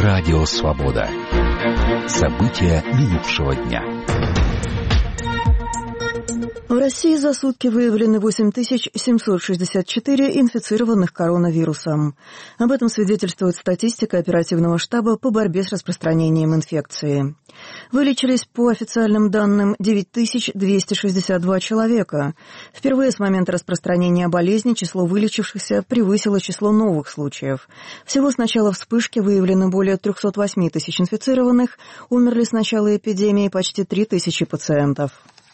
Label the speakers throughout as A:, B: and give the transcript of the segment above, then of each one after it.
A: Радио «Свобода». События минувшего дня.
B: В России за сутки выявлены 8764 инфицированных коронавирусом. Об этом свидетельствует статистика оперативного штаба по борьбе с распространением инфекции. Вылечились, по официальным данным, 9262 человека. Впервые с момента распространения болезни число вылечившихся превысило число новых случаев. Всего с начала вспышки выявлено более 308 тысяч инфицированных, умерли с начала эпидемии почти 3000 пациентов.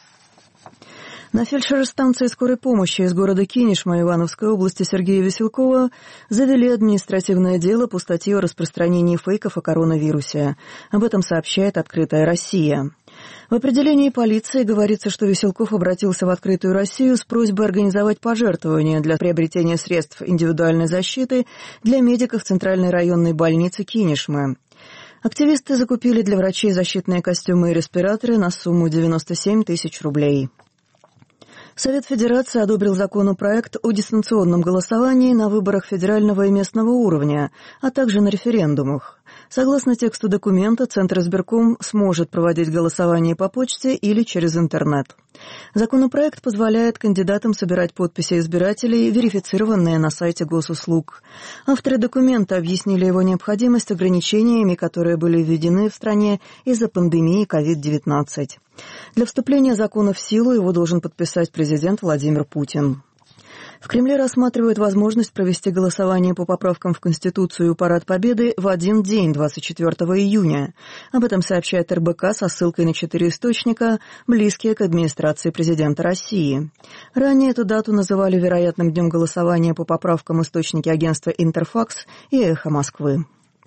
B: На фельдшера-станции скорой помощи из города Кинешма Ивановской области Сергея Веселкова завели административное дело по статье о распространении фейков о коронавирусе. Об этом сообщает «Открытая Россия». В определении полиции говорится, что Веселков обратился в «Открытую Россию» с просьбой организовать пожертвования для приобретения средств индивидуальной защиты для медиков Центральной районной больницы Кинешмы. Активисты закупили для врачей защитные костюмы и респираторы на сумму 97 тысяч рублей. Совет Федерации одобрил законопроект о дистанционном голосовании на выборах федерального и местного уровня, а также на референдумах. Согласно тексту документа, Центр избирком сможет проводить голосование по почте или через интернет. Законопроект позволяет кандидатам собирать подписи избирателей, верифицированные на сайте госуслуг. Авторы документа объяснили его необходимость ограничениями, которые были введены в стране из-за пандемии COVID-19. Для вступления закона в силу его должен подписать президент Владимир Путин. В Кремле рассматривают возможность провести голосование по поправкам в Конституцию и Парад Победы в один день, 24 июня. Об этом сообщает РБК со ссылкой на 4 источника, близкие к администрации президента России. Ранее эту дату называли вероятным днем голосования по поправкам источники агентства «Интерфакс» и «Эхо Москвы».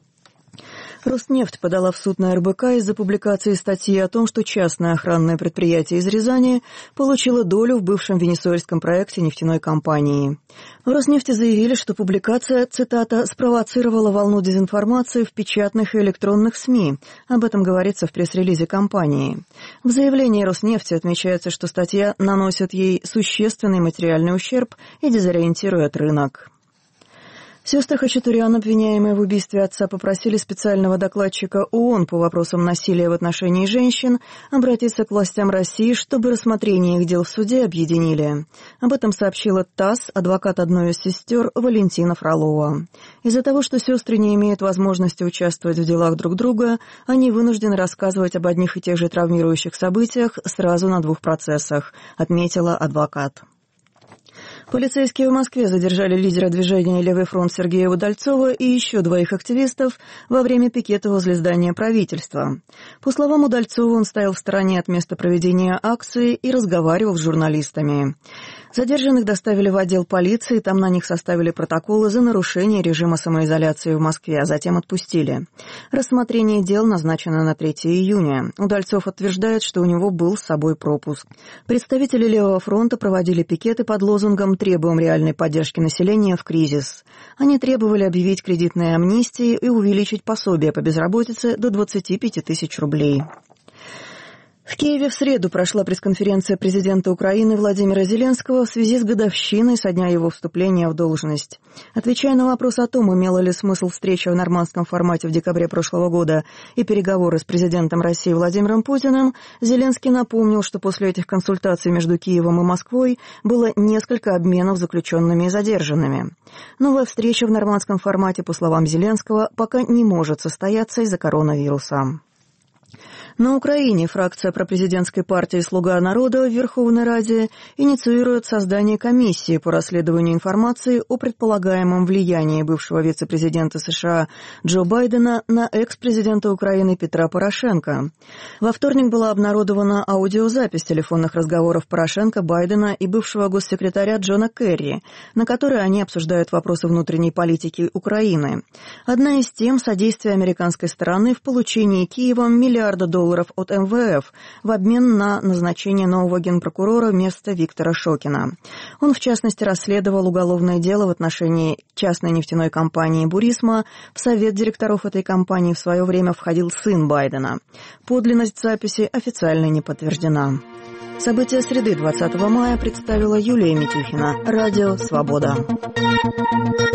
B: Роснефть подала в суд на РБК из-за публикации статьи о том, что частное охранное предприятие из Рязани получило долю в бывшем венесуэльском проекте нефтяной компании. В Роснефти заявили, что публикация, цитата, «спровоцировала волну дезинформации в печатных и электронных СМИ». Об этом говорится в пресс-релизе компании. В заявлении Роснефти отмечается, что статья наносит ей существенный материальный ущерб и дезориентирует рынок. Сестры Хачатурян, обвиняемые в убийстве отца, попросили специального докладчика ООН по вопросам насилия в отношении женщин обратиться к властям России, чтобы рассмотрение их дел в суде объединили. Об этом сообщила ТАСС адвокат одной из сестер Валентина Фролова. Из-за того, что сестры не имеют возможности участвовать в делах друг друга, они вынуждены рассказывать об одних и тех же травмирующих событиях сразу на 2 процессах, отметила адвокат. Полицейские в Москве задержали лидера движения «Левый фронт» Сергея Удальцова и еще 2 активистов во время пикета возле здания правительства. По словам Удальцова, он стоял в стороне от места проведения акции и разговаривал с журналистами. Задержанных доставили в отдел полиции, там на них составили протоколы за нарушение режима самоизоляции в Москве, а затем отпустили. Рассмотрение дел назначено на 3 июня. Удальцов утверждает, что у него был с собой пропуск. Представители «Левого фронта» проводили пикеты под лозунгом «Требуем реальной поддержки населения в кризис». Они требовали объявить кредитные амнистии и увеличить пособие по безработице до 25 тысяч рублей. В Киеве в среду прошла пресс-конференция президента Украины Владимира Зеленского в связи с годовщиной со дня его вступления в должность. Отвечая на вопрос о том, имела ли смысл встреча в нормандском формате в декабре прошлого года и переговоры с президентом России Владимиром Путиным, Зеленский напомнил, что после этих консультаций между Киевом и Москвой было несколько обменов заключенными и задержанными. Новая встреча в нормандском формате, по словам Зеленского, пока не может состояться из-за коронавируса. На Украине фракция пропрезидентской партии «Слуга народа» в Верховной Раде инициирует создание комиссии по расследованию информации о предполагаемом влиянии бывшего вице-президента США Джо Байдена на экс-президента Украины Петра Порошенко. Во вторник была обнародована аудиозапись телефонных разговоров Порошенко, Байдена и бывшего госсекретаря Джона Керри, на которой они обсуждают вопросы внутренней политики Украины. Одна из тем – содействие американской стороны в получении Киевом $1 миллиард от МВФ в обмен на назначение нового генпрокурора вместо Виктора Шокина. Он, в частности, расследовал уголовное дело в отношении частной нефтяной компании «Бурисма». В совет директоров этой компании в свое время входил сын Байдена. Подлинность записи официально не подтверждена. События среды 20 мая представила Юлия Митюхина. Радио «Свобода».